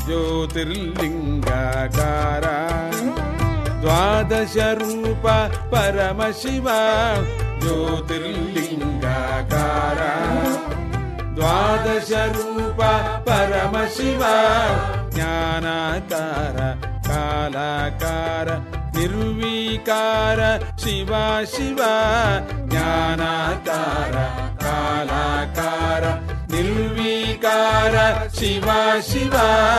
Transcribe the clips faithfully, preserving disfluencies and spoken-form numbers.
ಜ್ಯೋತಿರ್ಲಿಂಗಾಕಾರ ದ್ವಾದಶ ರೂಪ ಪರಮಶಿವ ಜ್ಯೋತಿರ್ಲಿಂಗಾಕಾರ ದ್ವಾದಶ ರೂಪ ಪರಮಶಿವ ಜ್ಞಾನಾಕಾರ ಕಾಲಾಕಾರ ನಿರ್ವಿಕಾರ ಶಿವ ಶಿವ ಜ್ಞಾನಾಕಾರ ಕಾಲಾಕಾರ ನಿರ್ವಿಕಾರ ಶಿವ ಶಿವ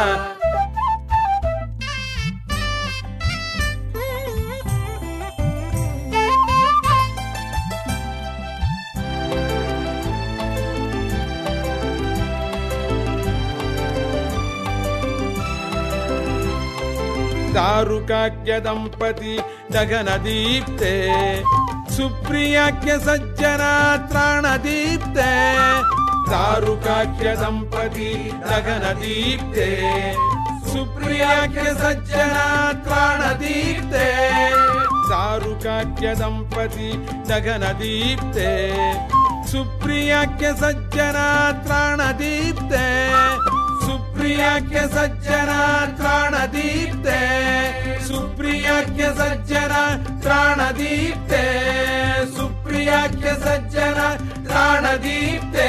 ದಾರುಕಾಕ್ಯ ದಂಪತಿ ಗಗನದೀಪ್ತೆ ಸುಪ್ರಿಯಾಕ್ಯ ಸಜ್ಜನ ತ್ರಾಣದೀಪ್ತೆ ದಾರುಕಾಕ್ಯ ದಂಪತಿ ಗಗನದೀಪ್ತೆ ಸುಪ್ರಿಯಾಕ್ಯ ಸಜ್ಜನ ತ್ರಾಣದೀಪ್ತೆ ದಾರುಕಾಕ್ಯ ದಂಪತಿ ಗಗನದೀಪ್ತೆ ಸುಪ್ರಿಯಾಕ್ಯ ಸಜ್ಜನ ತ್ರಾಣದೀಪ್ತೆ ಸುಪ್ರಿಯಾಕ್ಯ ಸಜ್ಜನ ತ್ರಾಣದೀಪ್ತೆ ಸುಪ್ರಿಯಾಕ್ಯ ಸಜ್ಜನ ತ್ರಾಣದೀಪ್ತೆ ಸುಪ್ರಿಯಾಕ್ಯ ಸಜ್ಜನ ತ್ರಾಣದೀಪ್ತೆ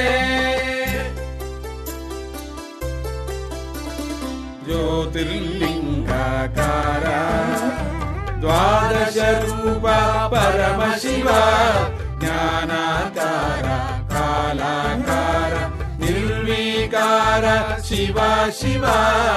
ಜ್ಯೋತಿರ್ಲಿಂಗಾಕಾರ ದ್ವಾದಶ ರೂಪ ಪರಮಶಿವ ಜ್ಞಾನಾಕಾರ ಕಾಲಾಕಾರ ನಿರ್ವಿಕಾರ ಶಿವ ಶಿವ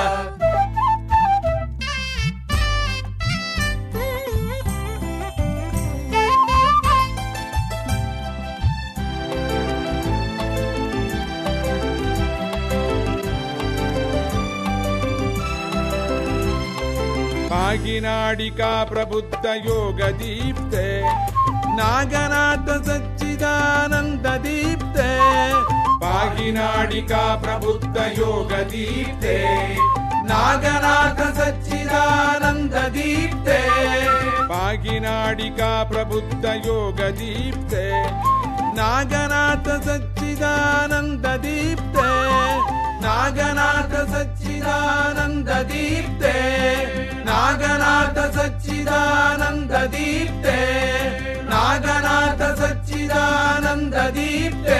ಭಾಗಿನಾಡಿಕಾ ಪ್ರಬುದ್ಧ ಯೋಗ ದೀಪ್ತೆ ನಾಗನಾಥ ಸಚ್ಚಿದಾನಂದ ದೀಪ್ತೆ ಭಾಗಿನಾಡಿಕಾ ಪ್ರಬುದ್ಧ ಯೋಗ ದೀಪ್ತೆ ನಾಗನಾಥ ಸಚ್ಚಿದಾನಂದ ದೀಪ್ತೆ ಭಾಗಿನಾಡಿಕಾ ಪ್ರಬುದ್ಧ ಯೋಗ ದೀಪ್ತೆ ನಾಗನಾಥ ಸಚ್ಚಿದಾನಂದ ದೀಪ್ತೆ ನಾಗನಾಥ ಸಚ್ಚಿದಾನಂದ ದೀಪ್ತೆ ನಾಗನಾಥ ಸಚ್ಚಿದಾನಂದ ದೀಪ್ತೆ ನಾಗನಾಥ ಸಚ್ಚಿದಾನಂದ ದೀಪ್ತೆ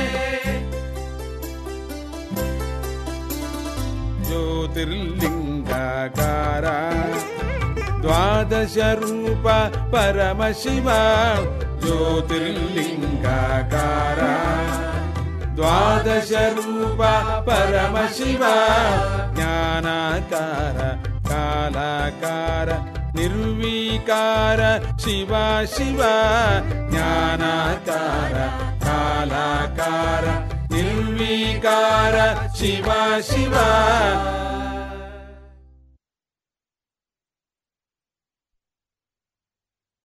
ಜ್ಯೋತಿರ್ಲಿಂಗಾಕಾರ ದ್ವಾದಶ ರೂಪ ಪರಮಶಿವ ಜ್ಯೋತಿರ್ಲಿಂಗಾಕಾರ ದ್ವಾದಶ ರೂಪ ಪರಮಶಿವ ಜ್ಞಾನಾಕಾರ ಕಾಲಾಕಾರ ನಿರ್ವಿಕಾರ ಶಿವ ಶಿವ ಜ್ಞಾನಾಕಾರ ಕಾಲಾಕಾರ ನಿರ್ವಿಕಾರ ಶಿವ ಶಿವ